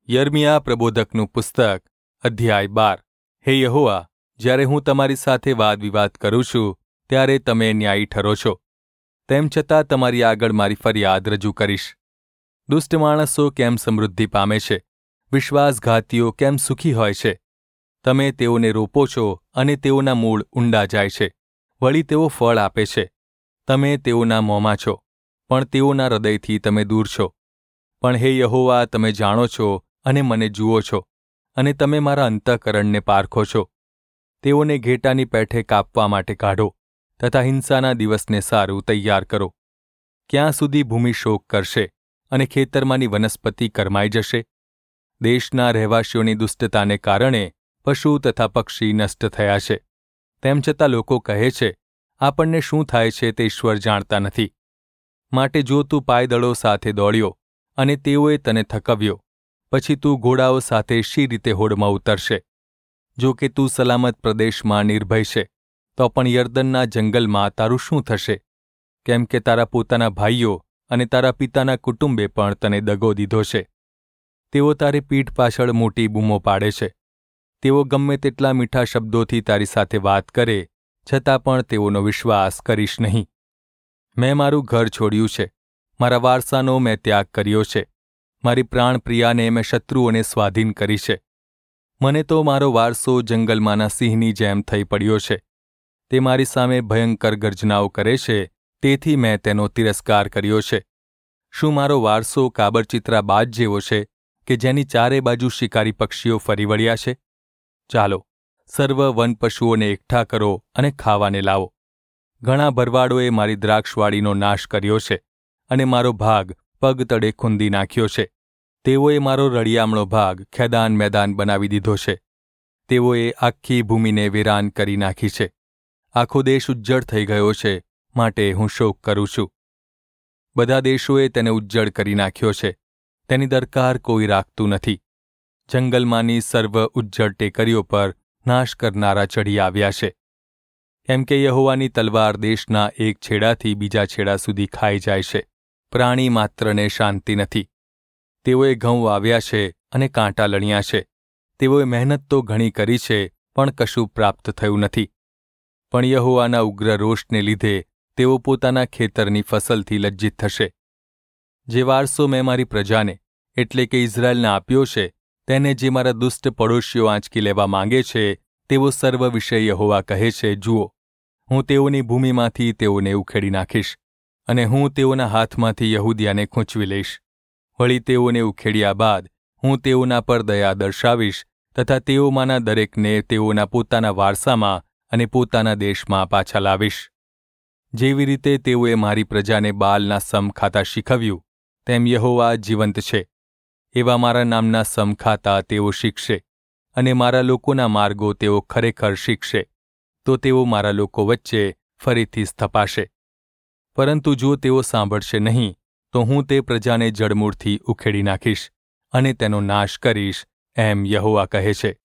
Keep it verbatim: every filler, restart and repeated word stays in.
યર્મિયા પ્રબોધકનું પુસ્તક અધ્યાય બાર. હે યહોવા, જ્યારે હું તમારી સાથે વાદ વિવાદ કરું છું ત્યારે તમે ન્યાયી ઠરો છો. તેમ છતાં તમારી આગળ મારી ફરિયાદ રજૂ કરીશ. દુષ્ટ માણસો કેમ સમૃદ્ધિ પામે છે, વિશ્વાસઘાતીઓ કેમ સુખી હોય છે. તમે તેઓને રોપો છો અને તેઓના મૂળ ઊંડા જાય છે, વળી તેઓ ફળ આપે છે. તમે તેઓના મોંમાં છો, પણ તેઓના હૃદયથી તમે દૂર છો. પણ હે યહોવા, તમે જાણો છો અને મને જુઓ છો, અને તમે મારા અંતઃકરણને પારખો છો. તેઓને ઘેટાની પેઠે કાપવા માટે કાઢો, તથા હિંસાના દિવસને સારું તૈયાર કરો. ક્યાં સુધી ભૂમિ શોક કરશે અને ખેતરમાંની વનસ્પતિ કરમાઈ જશે? દેશના રહેવાસીઓની દુષ્ટતાને કારણે પશુ તથા પક્ષી નષ્ટ થયા છે. તેમ છતાં લોકો કહે છે, આપણને શું થાય છે તે ઈશ્વર જાણતા નથી. માટે જો તું પાયદળો સાથે દોડ્યો અને તેઓએ તને થકવ્યો, પછી તું ઘોડાઓ સાથે શી રીતે હોડમાં ઉતરશે? જો કે તું સલામત પ્રદેશમાં નિર્ભય છે, તો પણ યર્દનના જંગલમાં તારું શું થશે? કેમ કે તારા પોતાના ભાઈઓ અને તારા પિતાના કુટુંબે પણ તને દગો દીધો છે. તેઓ તારી પીઠ પાછળ મોટી બૂમો પાડે છે. તેઓ ગમે તેટલા મીઠા શબ્દોથી તારી સાથે વાત કરે, છતાં પણ તેઓનો વિશ્વાસ કરીશ નહીં. મેં મારું ઘર છોડ્યું છે, મારા વારસાનો મેં ત્યાગ કર્યો છે. મારી પ્રાણપ્રિયાને મેં શત્રુઓને સ્વાધીન કરી છે. મને તો મારો વારસો જંગલમાંના સિંહની જેમ થઈ પડ્યો છે. તે મારી સામે ભયંકર ગર્જનાઓ કરે છે, તેથી મેં તેનો તિરસ્કાર કર્યો છે. શું મારો વારસો કાબરચિત્રા બાજ જેવો છે કે જેની ચારે બાજુ શિકારી પક્ષીઓ ફરી વળ્યા છે? ચાલો, સર્વ વનપશુઓને એકઠા કરો અને ખાવાને લાવો. ઘણા ભરવાડોએ મારી દ્રાક્ષવાડીનો નાશ કર્યો છે અને મારો ભાગ પગ તળે ખૂંદી નાખ્યો છે. તેઓએ મારો રળિયામણો ભાગ ખેદાન મેદાન બનાવી દીધો છે. તેઓએ આખી ભૂમિને વેરાન કરી નાખી છે. આખો દેશ ઉજ્જડ થઈ ગયો છે, માટે હું શોક કરું છું. બધા દેશોએ તેને ઉજ્જડ કરી નાખ્યો છે, તેની દરકાર કોઈ રાખતું નથી. જંગલમાંની સર્વ ઉજ્જડ ટેકરીઓ પર નાશ કરનારા ચઢી આવ્યા છે. કેમ કે યહોવાની તલવાર દેશના એક છેડાથી બીજા છેડા સુધી ખાઈ જાય છે. પ્રાણી માત્રને શાંતિ નથી. તેઓએ ઘઉં વાવ્યા છે અને કાંટા લણ્યા છે. તેઓએ મહેનત તો ઘણી કરી છે, પણ કશું પ્રાપ્ત થયું નથી. પણ યહોવાના ઉગ્ર રોષને લીધે તેઓ પોતાના ખેતરની ફસલથી લજ્જિત થશે. જે વારસો મેં મારી પ્રજાને એટલે કે ઇઝરાયલને આપ્યો છે, તેને જે મારા દુષ્ટ પડોશીઓ આંચકી લેવા માંગે છે, તેવો સર્વ વિશે યહોવા કહે છે, જુઓ, હું તેઓની ભૂમિમાંથી તેઓને ઉખેડી નાખીશ, અને હું તેઓના હાથમાંથી યહૂદિયાને ખૂંચવી લઈશ. વળી તેઓને ઉખેડ્યા બાદ હું તેઓના પર દયા દર્શાવીશ, તથા તેઓમાંના દરેકને તેઓના પોતાના વારસામાં અને પોતાના દેશમાં પાછા લાવીશ. જેવી રીતે તેઓએ મારી પ્રજાને બાલના સમ ખાતા શીખવ્યું, તેમ યહોવા જીવંત છે, એવા મારા નામના સમ ખાતા તેઓ શીખશે, અને મારા લોકોના માર્ગો તેઓ ખરેખર શીખશે. તો તેઓ મારા લોકો વચ્ચે ફરીથી સ્થપાશે. પરંતુ જો તેઓ સાંભળશે નહીં, તો હું તે પ્રજાને જડમૂળથી ઉખેડી નાખીશ અને તેનો નાશ કરીશ, એમ યહોવા કહે છે.